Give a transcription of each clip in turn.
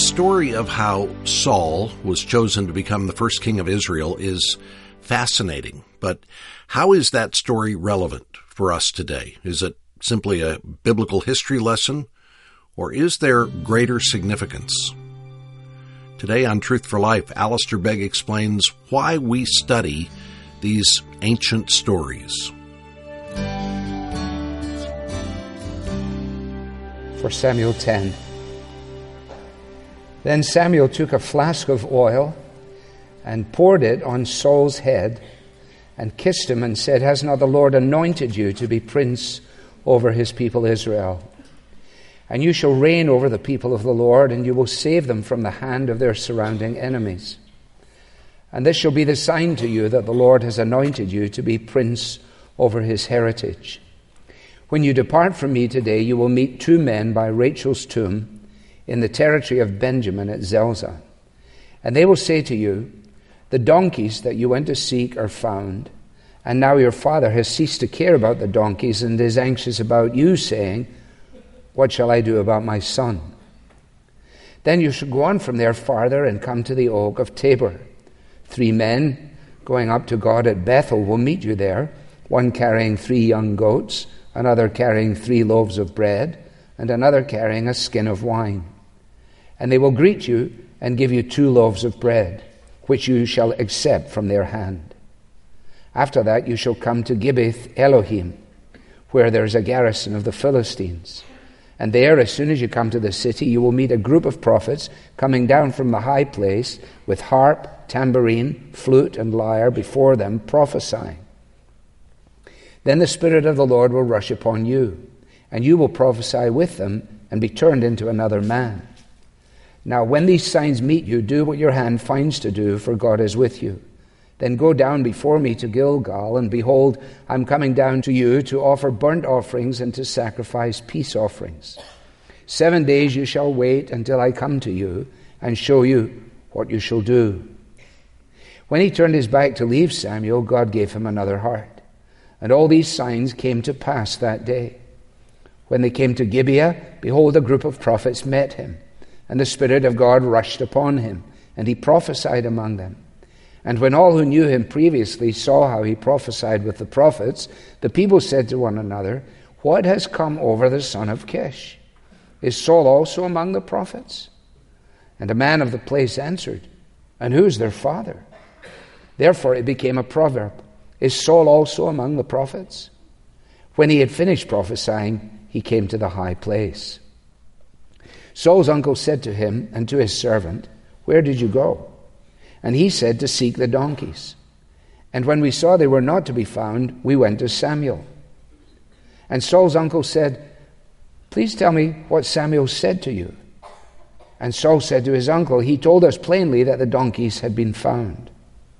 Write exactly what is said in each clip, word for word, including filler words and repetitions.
story of how Saul was chosen to become the first king of Israel is fascinating, but how is that story relevant for us today? Is it simply a biblical history lesson, or is there greater significance? Today on Truth for Life, Alistair Begg explains why we study these ancient stories. First Samuel ten. Then Samuel took a flask of oil and poured it on Saul's head and kissed him and said, "Has not the Lord anointed you to be prince over his people Israel? And you shall reign over the people of the Lord, and you will save them from the hand of their surrounding enemies. And this shall be the sign to you that the Lord has anointed you to be prince over his heritage. When you depart from me today, you will meet two men by Rachel's tomb in the territory of Benjamin at Zelzah. And they will say to you, 'The donkeys that you went to seek are found, and now your father has ceased to care about the donkeys and is anxious about you, saying, What shall I do about my son?' Then you shall go on from there farther and come to the oak of Tabor. Three men going up to God at Bethel will meet you there, one carrying three young goats, another carrying three loaves of bread, and another carrying a skin of wine. And they will greet you and give you two loaves of bread, which you shall accept from their hand. After that you shall come to Gibbeth Elohim, where there is a garrison of the Philistines. And there, as soon as you come to the city, you will meet a group of prophets coming down from the high place with harp, tambourine, flute, and lyre before them, prophesying. Then the Spirit of the Lord will rush upon you, and you will prophesy with them and be turned into another man. Now when these signs meet you, do what your hand finds to do, for God is with you. Then go down before me to Gilgal, and behold, I am coming down to you to offer burnt offerings and to sacrifice peace offerings. Seven days you shall wait until I come to you and show you what you shall do." When he turned his back to leave Samuel, God gave him another heart. And all these signs came to pass that day. When they came to Gibeah, behold, a group of prophets met him, and the Spirit of God rushed upon him, and he prophesied among them. And when all who knew him previously saw how he prophesied with the prophets, the people said to one another, "What has come over the son of Kish? Is Saul also among the prophets?" And a man of the place answered, "And who is their father?" Therefore it became a proverb, "Is Saul also among the prophets?" When he had finished prophesying, he came to the high place. Saul's uncle said to him and to his servant, "Where did you go?" And he said, "To seek the donkeys. And when we saw they were not to be found, we went to Samuel." And Saul's uncle said, "Please tell me what Samuel said to you." And Saul said to his uncle, "He told us plainly that the donkeys had been found."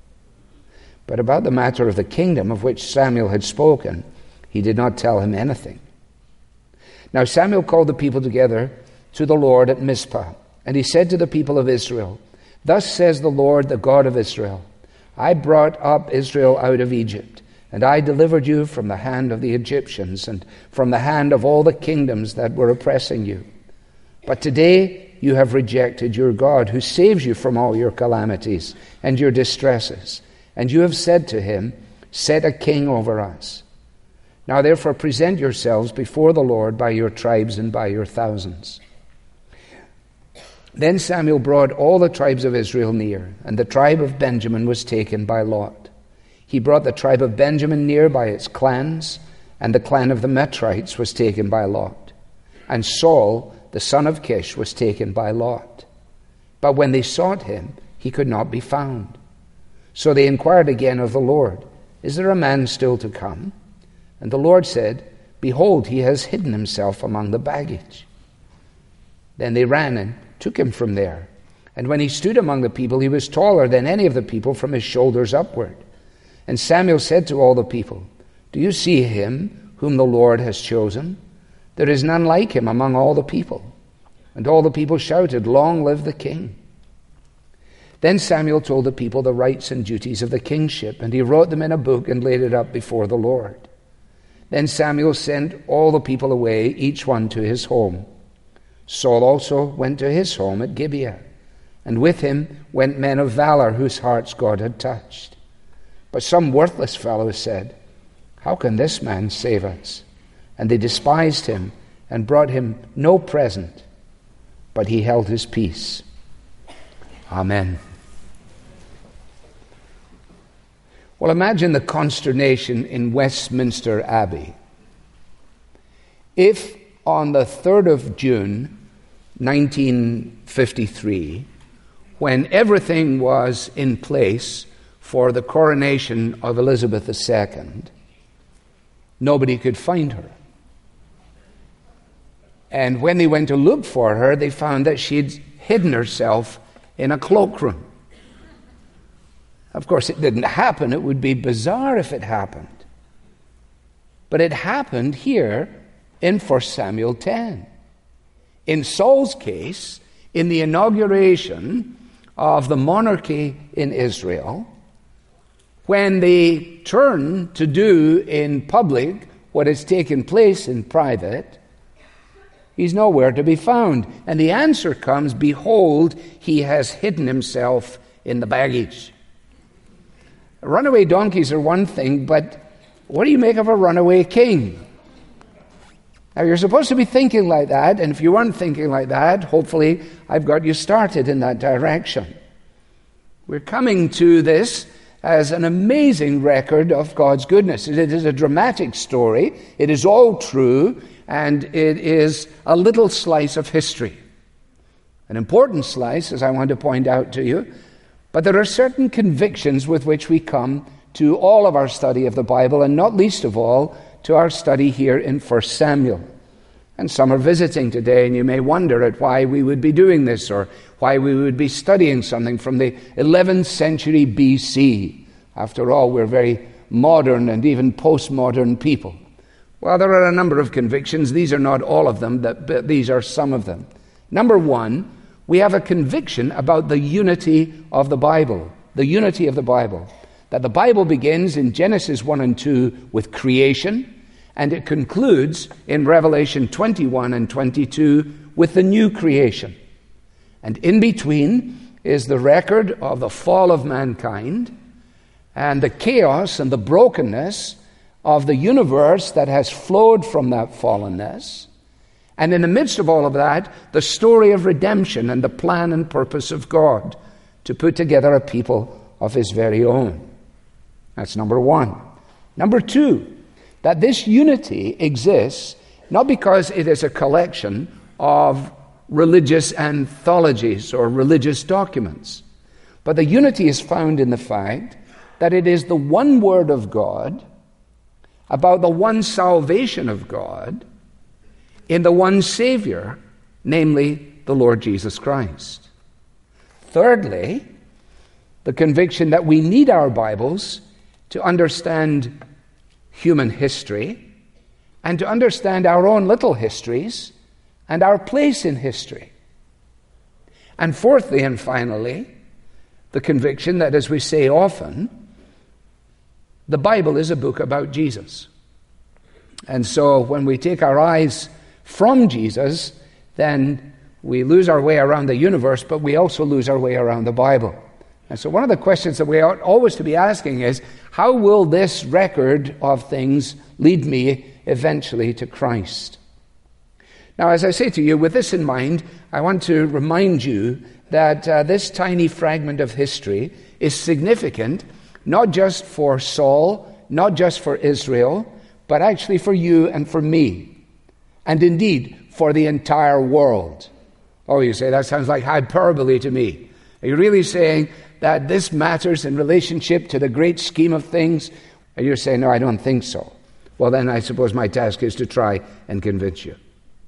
But about the matter of the kingdom of which Samuel had spoken, he did not tell him anything. Now Samuel called the people together to the Lord at Mizpah, and he said to the people of Israel, "Thus says the Lord, the God of Israel, I brought up Israel out of Egypt, and I delivered you from the hand of the Egyptians and from the hand of all the kingdoms that were oppressing you. But today you have rejected your God, who saves you from all your calamities and your distresses. And you have said to him, 'Set a king over us.' Now therefore present yourselves before the Lord by your tribes and by your thousands." Then Samuel brought all the tribes of Israel near, and the tribe of Benjamin was taken by lot. He brought the tribe of Benjamin near by its clans, and the clan of the Metrites was taken by lot. And Saul, the son of Kish, was taken by lot. But when they sought him, he could not be found. So they inquired again of the Lord, "Is there a man still to come?" And the Lord said, "Behold, he has hidden himself among the baggage." Then they ran and took him from there. And when he stood among the people, he was taller than any of the people from his shoulders upward. And Samuel said to all the people, "Do you see him whom the Lord has chosen? There is none like him among all the people." And all the people shouted, "Long live the king." Then Samuel told the people the rights and duties of the kingship, and he wrote them in a book and laid it up before the Lord. Then Samuel sent all the people away, each one to his home. Saul also went to his home at Gibeah, and with him went men of valor whose hearts God had touched. But some worthless fellows said, "How can this man save us?" And they despised him and brought him no present, but he held his peace. Amen. Well, imagine the consternation in Westminster Abbey if on the third of June, nineteen fifty-three, when everything was in place for the coronation of Elizabeth the Second, nobody could find her. And when they went to look for her, they found that she'd hidden herself in a cloakroom. Of course, it didn't happen. It would be bizarre if it happened. But it happened here in First Samuel ten. In Saul's case, in the inauguration of the monarchy in Israel, when they turn to do in public what has taken place in private, he's nowhere to be found. And the answer comes, "Behold, he has hidden himself in the baggage." Runaway donkeys are one thing, but what do you make of a runaway king? Now, you're supposed to be thinking like that, and if you weren't thinking like that, hopefully I've got you started in that direction. We're coming to this as an amazing record of God's goodness. It is a dramatic story. It is all true, and it is a little slice of history. An important slice, as I want to point out to you, but there are certain convictions with which we come to all of our study of the Bible, and not least of all, to our study here in First Samuel. And some are visiting today, and you may wonder at why we would be doing this, or why we would be studying something from the eleventh century B C. After all, we're very modern and even postmodern people. Well, there are a number of convictions. These are not all of them, but these are some of them. Number one, we have a conviction about the unity of the Bible, the unity of the Bible. That the Bible begins in Genesis one and two with creation, and it concludes in Revelation twenty-one and twenty-two with the new creation. And in between is the record of the fall of mankind and the chaos and the brokenness of the universe that has flowed from that fallenness. And in the midst of all of that, the story of redemption and the plan and purpose of God to put together a people of His very own. That's number one. Number two, that this unity exists not because it is a collection of religious anthologies or religious documents, but the unity is found in the fact that it is the one word of God about the one salvation of God in the one Savior, namely the Lord Jesus Christ. Thirdly, the conviction that we need our Bibles to understand human history and to understand our own little histories and our place in history. And fourthly and finally, the conviction that, as we say often, the Bible is a book about Jesus. And so when we take our eyes from Jesus, then we lose our way around the universe, but we also lose our way around the Bible. And so one of the questions that we ought always to be asking is, how will this record of things lead me eventually to Christ? Now, as I say to you, with this in mind, I want to remind you that uh, this tiny fragment of history is significant, not just for Saul, not just for Israel, but actually for you and for me, and indeed for the entire world. Oh, you say, that sounds like hyperbole to me. Are you really saying that this matters in relationship to the great scheme of things? And you're saying, no, I don't think so. Well, then I suppose my task is to try and convince you.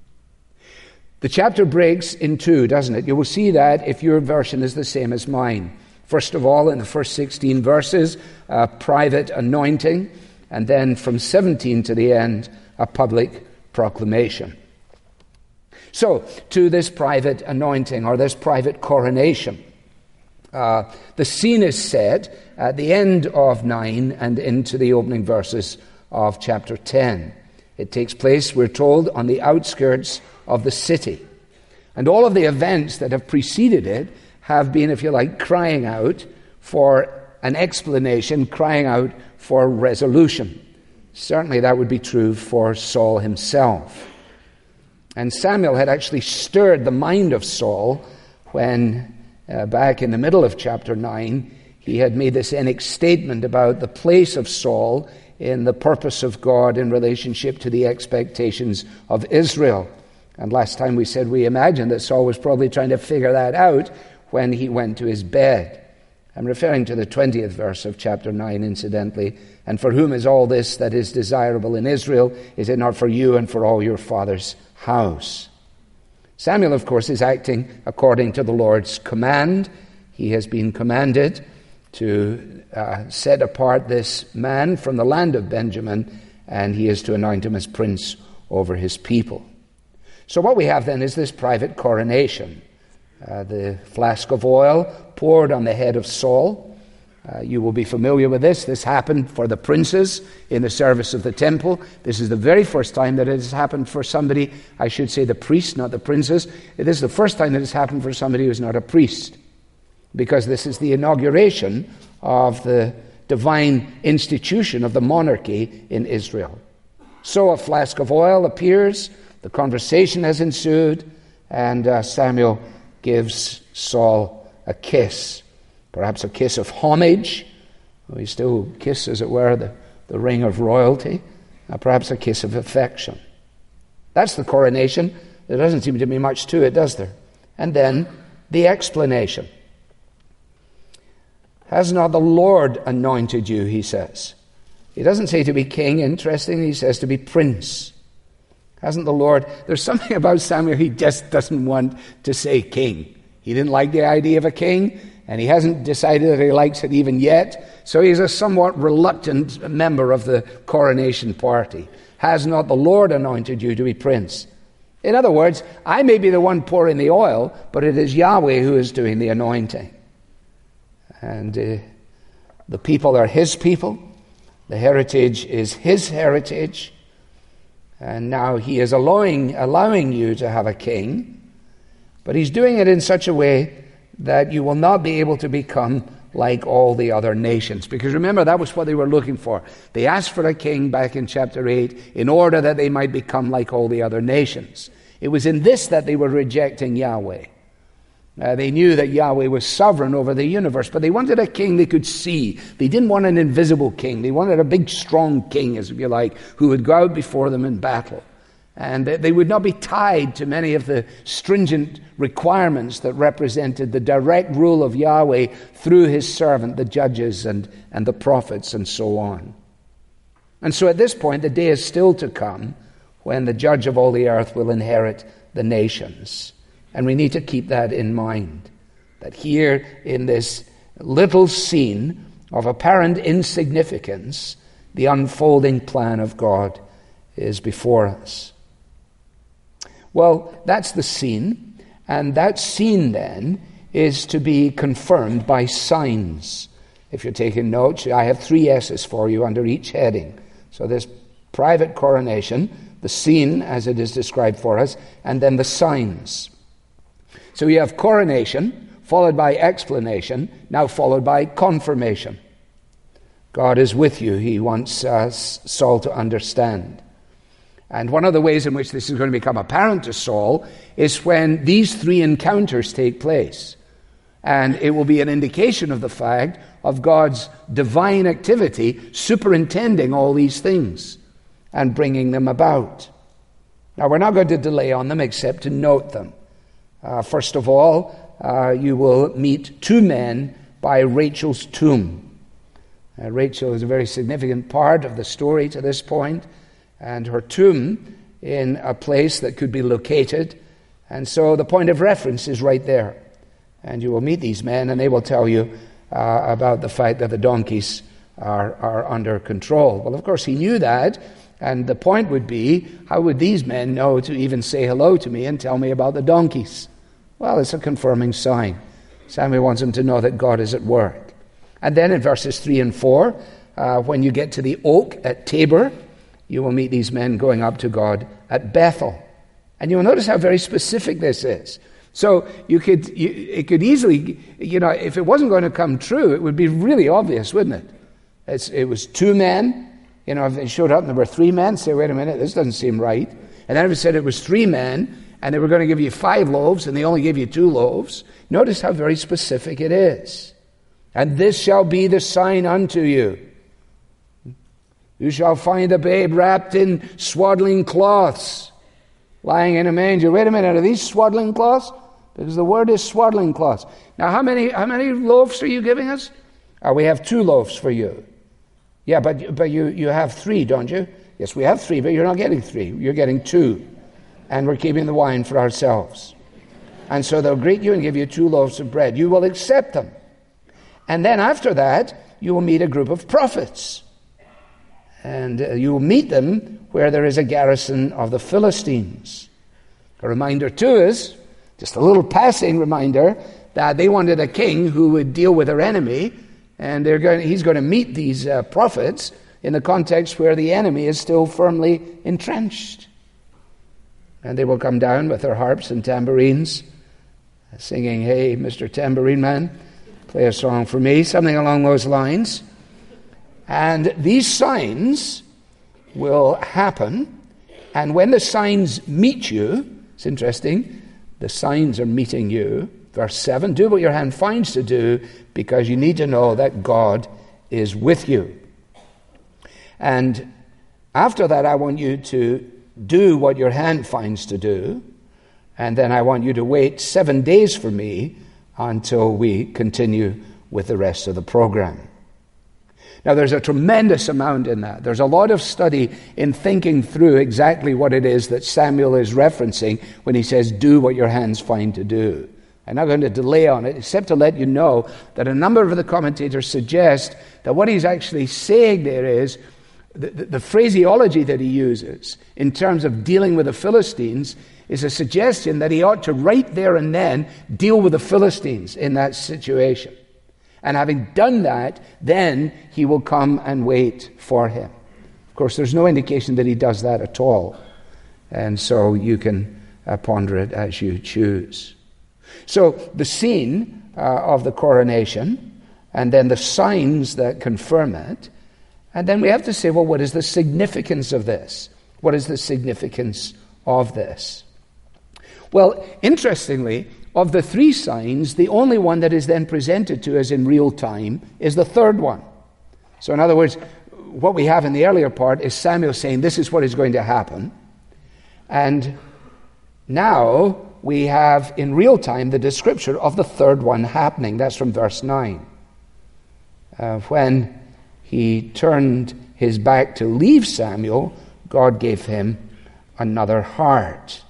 The chapter breaks in two, doesn't it? You will see that if your version is the same as mine. First of all, in the first sixteen verses, a private anointing, and then from seventeen to the end, a public proclamation. So, to this private anointing, or this private coronation, uh, the scene is set at the end of nine and into the opening verses of chapter ten. It takes place, we're told, on the outskirts of the city. And all of the events that have preceded it have been, if you like, crying out for an explanation, crying out for resolution. Certainly that would be true for Saul himself. And Samuel had actually stirred the mind of Saul when, uh, back in the middle of chapter nine, he had made this Enoch statement about the place of Saul in the purpose of God in relationship to the expectations of Israel. And last time we said we imagined that Saul was probably trying to figure that out when he went to his bed. I'm referring to the twentieth verse of chapter nine, incidentally. And for whom is all this that is desirable in Israel? Is it not for you and for all your father's house? Samuel, of course, is acting according to the Lord's command. He has been commanded to uh, set apart this man from the land of Benjamin, and he is to anoint him as prince over his people. So what we have then is this private coronation. Uh, the flask of oil poured on the head of Saul. Uh, you will be familiar with this. This happened for the princes in the service of the temple. This is the very first time that it has happened for somebody, I should say the priests, not the princes. This is the first time that it's happened for somebody who is not a priest, because this is the inauguration of the divine institution of the monarchy in Israel. So a flask of oil appears, the conversation has ensued, and uh, Samuel gives Saul a kiss, perhaps a kiss of homage. We still kiss, as it were, the, the ring of royalty, uh, perhaps a kiss of affection. That's the coronation. There doesn't seem to be much to it, does there? And then the explanation. Has not the Lord anointed you, he says. He doesn't say to be king, interesting, he says to be prince. Hasn't the Lord... There's something about Samuel, he just doesn't want to say king. He didn't like the idea of a king, and he hasn't decided that he likes it even yet. So he's a somewhat reluctant member of the coronation party. Has not the Lord anointed you to be prince? In other words, I may be the one pouring the oil, but it is Yahweh who is doing the anointing. And uh, the people are his people. The heritage is his heritage. And now he is allowing, allowing you to have a king, but he's doing it in such a way that you will not be able to become like all the other nations. Because remember, that was what they were looking for. They asked for a king back in chapter eight in order that they might become like all the other nations. It was in this that they were rejecting Yahweh. Uh, they knew that Yahweh was sovereign over the universe, but they wanted a king they could see. They didn't want an invisible king. They wanted a big, strong king, as if you like, who would go out before them in battle. And they would not be tied to many of the stringent requirements that represented the direct rule of Yahweh through his servant, the judges and, and the prophets and so on. And so at this point, the day is still to come when the judge of all the earth will inherit the nations. And we need to keep that in mind, that here in this little scene of apparent insignificance, the unfolding plan of God is before us. Well, that's the scene, and that scene then is to be confirmed by signs. If you're taking notes, I have three S's for you under each heading. So this private coronation, the scene as it is described for us, and then the signs. So you have coronation, followed by explanation, now followed by confirmation. God is with you, he wants uh, Saul to understand. And one of the ways in which this is going to become apparent to Saul is when these three encounters take place. And it will be an indication of the fact of God's divine activity superintending all these things and bringing them about. Now, we're not going to delay on them except to note them. Uh, first of all, uh, you will meet two men by Rachel's tomb. Uh, Rachel is a very significant part of the story to this point, and her tomb in a place that could be located. And so the point of reference is right there. And you will meet these men, and they will tell you uh, about the fact that the donkeys are, are under control. Well, of course, he knew that. And the point would be, how would these men know to even say hello to me and tell me about the donkeys? Well, it's a confirming sign. Samuel wants them to know that God is at work. And then in verses three and four, uh, when you get to the oak at Tabor, you will meet these men going up to God at Bethel. And you'll notice how very specific this is. So you could, you, it could easily, you know, if it wasn't going to come true, it would be really obvious, wouldn't it? It's, it was two men. You know, if they showed up and there were three men, say, wait a minute, this doesn't seem right. And then if it said it was three men, and they were going to give you five loaves, and they only gave you two loaves, notice how very specific it is. And this shall be the sign unto you. You shall find the babe wrapped in swaddling cloths, lying in a manger. Wait a minute, are these swaddling cloths? Because the word is swaddling cloths. Now, how many how many loaves are you giving us? Oh, we have two loaves for you. Yeah, but but you, you have three, don't you? Yes, we have three, but you're not getting three. You're getting two. And we're keeping the wine for ourselves. And so they'll greet you and give you two loaves of bread. You will accept them. And then after that, you will meet a group of prophets. And uh, you will meet them where there is a garrison of the Philistines. A reminder to us, just a little passing reminder, that they wanted a king who would deal with their enemy, and they're going, he's going to meet these uh, prophets in the context where the enemy is still firmly entrenched. And they will come down with their harps and tambourines, singing, hey, Mister Tambourine Man, play a song for me, something along those lines. And these signs will happen, and when the signs meet you, it's interesting, the signs are meeting you. Verse seven, do what your hand finds to do, because you need to know that God is with you. And after that, I want you to do what your hand finds to do, and then I want you to wait seven days for me until we continue with the rest of the program. Now, there's a tremendous amount in that. There's a lot of study in thinking through exactly what it is that Samuel is referencing when he says, do what your hands find to do. I'm not going to delay on it, except to let you know that a number of the commentators suggest that what he's actually saying there is the, the, the phraseology that he uses in terms of dealing with the Philistines is a suggestion that he ought to right there and then deal with the Philistines in that situation. And having done that, then he will come and wait for him. Of course, there's no indication that he does that at all. And so you can uh, ponder it as you choose. So the scene uh, of the coronation, and then the signs that confirm it. And then we have to say, well, what is the significance of this? What is the significance of this? Well, interestingly, of the three signs, the only one that is then presented to us in real time is the third one. So in other words, what we have in the earlier part is Samuel saying, this is what is going to happen. And now we have in real time the description of the third one happening. That's from verse nine. Uh, when he turned his back to leave Samuel, God gave him another heart.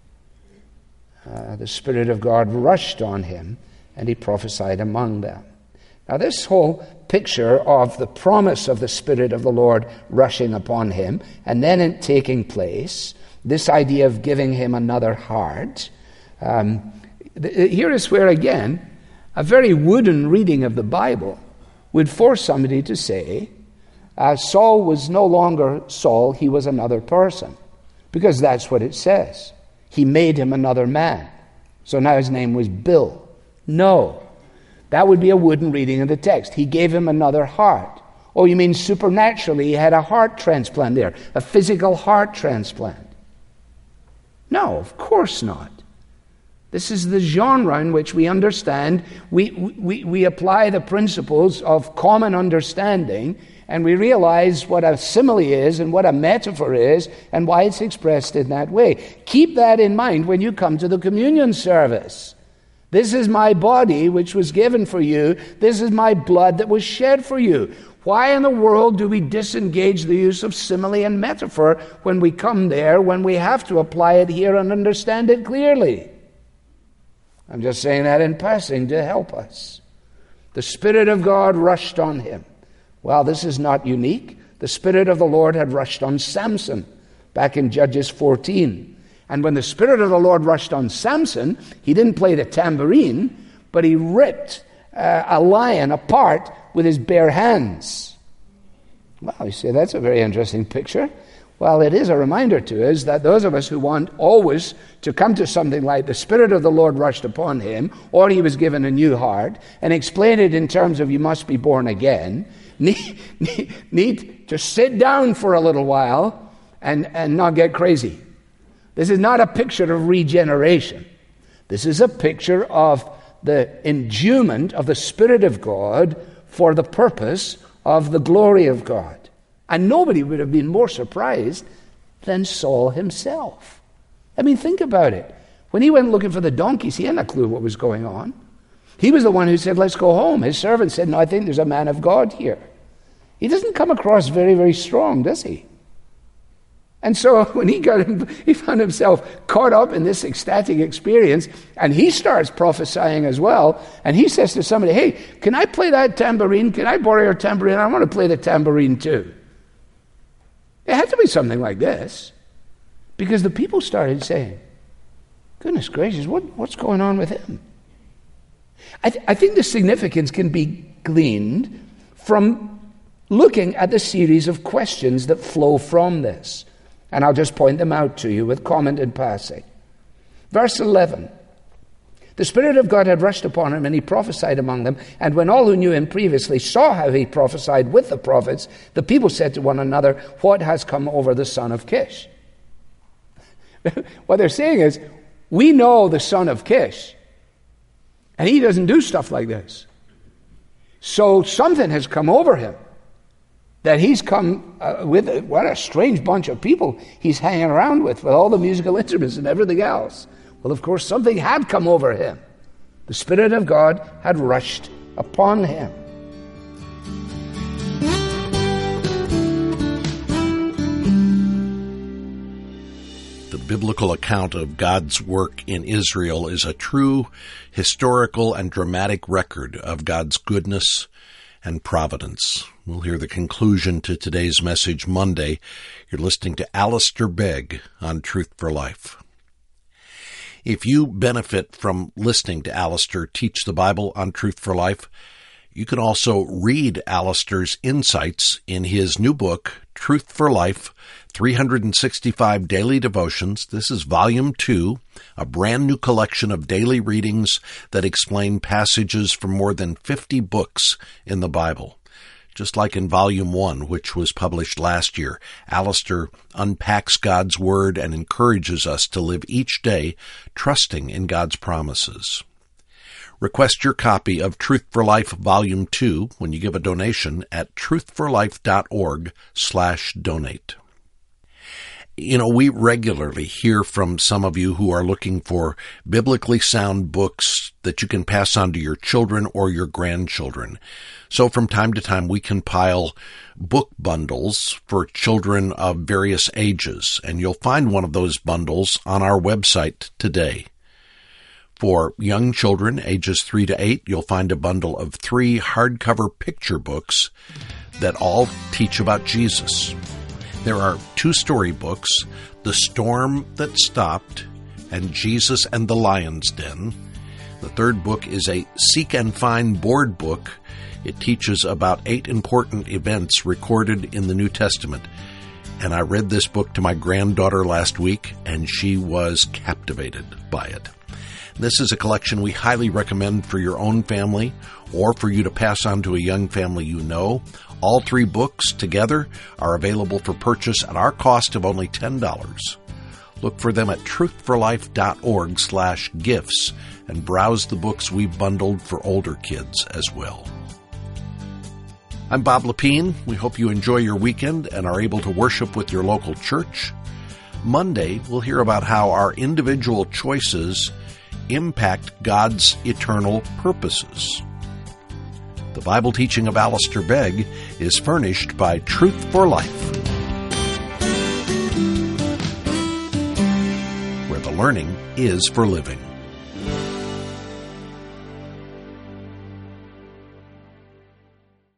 Uh, the Spirit of God rushed on him, and he prophesied among them. Now, this whole picture of the promise of the Spirit of the Lord rushing upon him, and then it taking place, this idea of giving him another heart, um, th- here is where, again, a very wooden reading of the Bible would force somebody to say, uh, Saul was no longer Saul, he was another person. Because that's what it says. He made him another man. So now his name was Bill. No. That would be a wooden reading of the text. He gave him another heart. Oh, you mean supernaturally he had a heart transplant there, a physical heart transplant? No, of course not. This is the genre in which we understand, we, we, we apply the principles of common understanding, and we realize what a simile is and what a metaphor is and why it's expressed in that way. Keep that in mind when you come to the communion service. This is my body which was given for you. This is my blood that was shed for you. Why in the world do we disengage the use of simile and metaphor when we come there, when we have to apply it here and understand it clearly? I'm just saying that in passing to help us. The Spirit of God rushed on him. Well, this is not unique. The Spirit of the Lord had rushed on Samson back in Judges fourteen. And when the Spirit of the Lord rushed on Samson, he didn't play the tambourine, but he ripped uh, a lion apart with his bare hands. Well, you say, that's a very interesting picture. Well, it is a reminder to us that those of us who want always to come to something like the Spirit of the Lord rushed upon him, or he was given a new heart, and explain it in terms of you must be born again, need, need, need to sit down for a little while and, and not get crazy. This is not a picture of regeneration. This is a picture of the endowment of the Spirit of God for the purpose of the glory of God. And nobody would have been more surprised than Saul himself. I mean, think about it. When he went looking for the donkeys, he had no clue what was going on. He was the one who said, let's go home. His servant said, no, I think there's a man of God here. He doesn't come across very, very strong, does he? And so when he got him, he found himself caught up in this ecstatic experience, and he starts prophesying as well. And he says to somebody, hey, can I play that tambourine? Can I borrow your tambourine? I want to play the tambourine too. It had to be something like this, because the people started saying, goodness gracious, what, what's going on with him? I, th- I think the significance can be gleaned from looking at the series of questions that flow from this. And I'll just point them out to you with comment in passing. Verse eleven. The Spirit of God had rushed upon him, and he prophesied among them. And when all who knew him previously saw how he prophesied with the prophets, the people said to one another, what has come over the son of Kish? What they're saying is, we know the son of Kish, and he doesn't do stuff like this. So something has come over him, that he's come uh, with, what a strange bunch of people he's hanging around with, with all the musical instruments and everything else. Well, of course, something had come over him. The Spirit of God had rushed upon him. The biblical account of God's work in Israel is a true historical and dramatic record of God's goodness and providence. We'll hear the conclusion to today's message Monday. You're listening to Alistair Begg on Truth for Life. If you benefit from listening to Alistair teach the Bible on Truth for Life, you can also read Alistair's insights in his new book, Truth for Life, three hundred sixty-five Daily Devotions. This is Volume two, a brand new collection of daily readings that explain passages from more than fifty books in the Bible. Just like in Volume one, which was published last year, Alistair unpacks God's Word and encourages us to live each day trusting in God's promises. Request your copy of Truth for Life Volume two when you give a donation at truthforlife.org slash donate. You know, we regularly hear from some of you who are looking for biblically sound books that you can pass on to your children or your grandchildren. So from time to time, we compile book bundles for children of various ages, and you'll find one of those bundles on our website today. For young children, ages three to eight, you'll find a bundle of three hardcover picture books that all teach about Jesus. There are two storybooks, The Storm That Stopped and Jesus and the Lion's Den. The third book is a Seek and Find board book. It teaches about eight important events recorded in the New Testament. And I read this book to my granddaughter last week, and she was captivated by it. This is a collection we highly recommend for your own family or for you to pass on to a young family you know. All three books together are available for purchase at our cost of only ten dollars. Look for them at truthforlife.org slash gifts and browse the books we've bundled for older kids as well. I'm Bob Lepine. We hope you enjoy your weekend and are able to worship with your local church. Monday, we'll hear about how our individual choices impact God's eternal purposes. The Bible teaching of Alistair Begg is furnished by Truth for Life, where the learning is for living.